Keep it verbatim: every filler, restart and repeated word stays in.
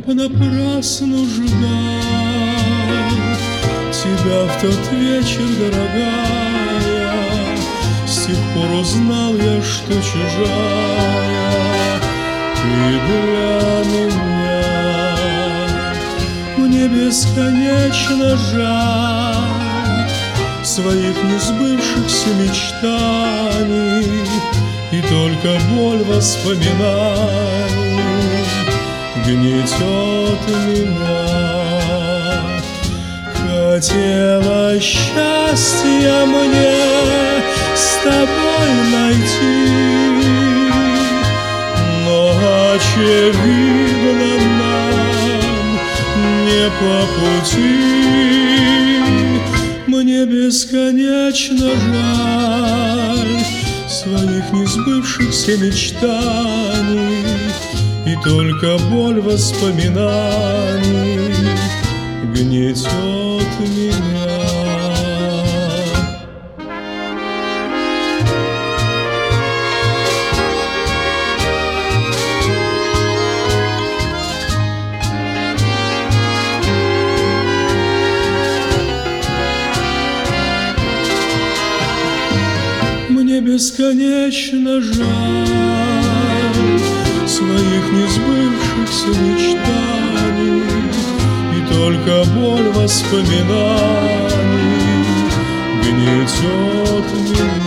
понапрасну ждал тебя в тот вечер, дорогая. С тех пор узнал я, что чужая ты для меня. Мне бесконечно жаль своих несбывшихся мечтаний, и только боль воспоминаний гнетет меня. Хотела счастья мне с тобой найти, но очевидно нам не по пути. Мне бесконечно жаль своих несбывшихся мечтаний, и только боль воспоминаний гнетет меня. Мне бесконечно жаль своих несбывшихся мечтаний, и только боль воспоминаний гнетет меня.